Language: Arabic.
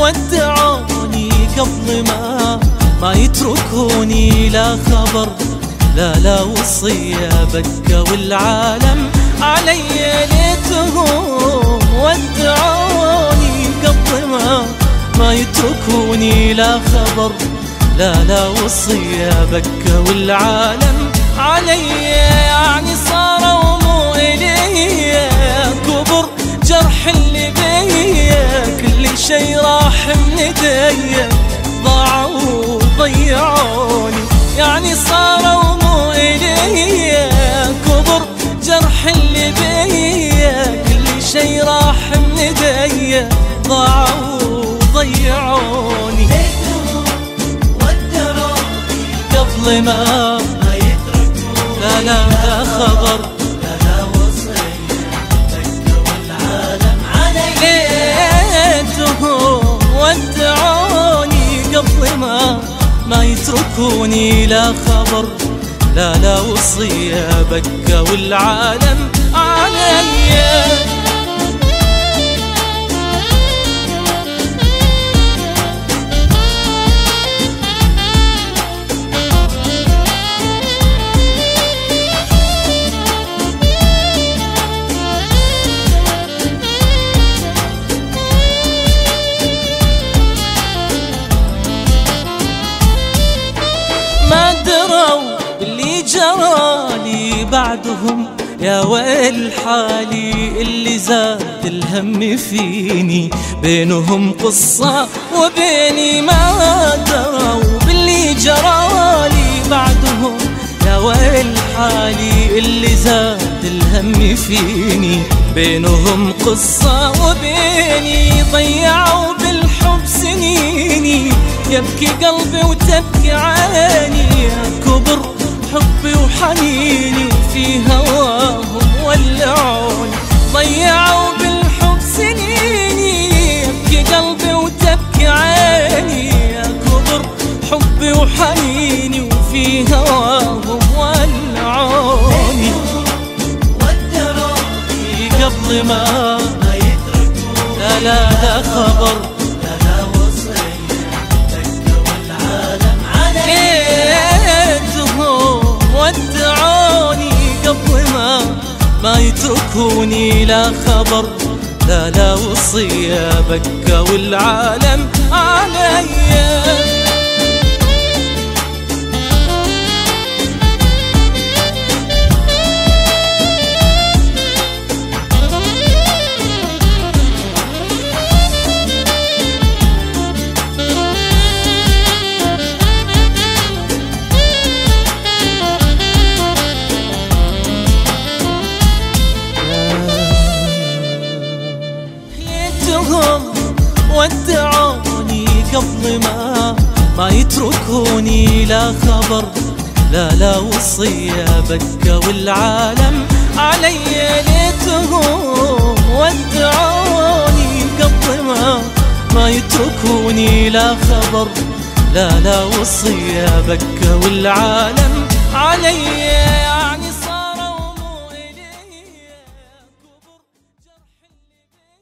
ودعوني قبل ما يتركوني لا خبر لا وصية بكوا العالم علي ليتهم ودعوني قبل ما يتركوني لا خبر لا وصية بكوا العالم علي يعني صاروا مو إلي كبر جرح اللي بيا كل شي راح من ايديا ضاعوا وضيعوني يعني صاروا مو إلي كبر جرح اللي بيا كل شي راح من ايديا ضاعوا وضيعوني قبل ما يتركوني لا خبر لا وصية بكوا العالم علي ليتهم ودعوني قبل ما يتركوني لا خبر لا وصية بكوا العالم علي ما دروا اللي جرالي بعدهم يا ويل حالي اللي زاد الهم فيني بينهم قصة وبيني ما دروا باللي جرالي بعدهم يا ويل حالي اللي زاد الهم فيني بينهم قصة وبيني ضيعوا بالحب سنيني يبكي قلبي وتبكي عيني يا كبر حبي وحنيني في هواهم ولعوني ضيعوا بالحب سنيني يبكي قلبي وتبكي عيني يا كبر حبي وحنيني وفي هواهم ولعوني ودعوني قبل ما يتركوني لا خبر ودعوني قبل ما يتركوني لا خبر لا وصية بكوا العالم علي ودعوني قبل ما يتركوني لا خبر لا وصية بكوا العالم علي ليتهم ودعوني قبل ما يتركوني لا خبر لا وصية بكوا العالم علي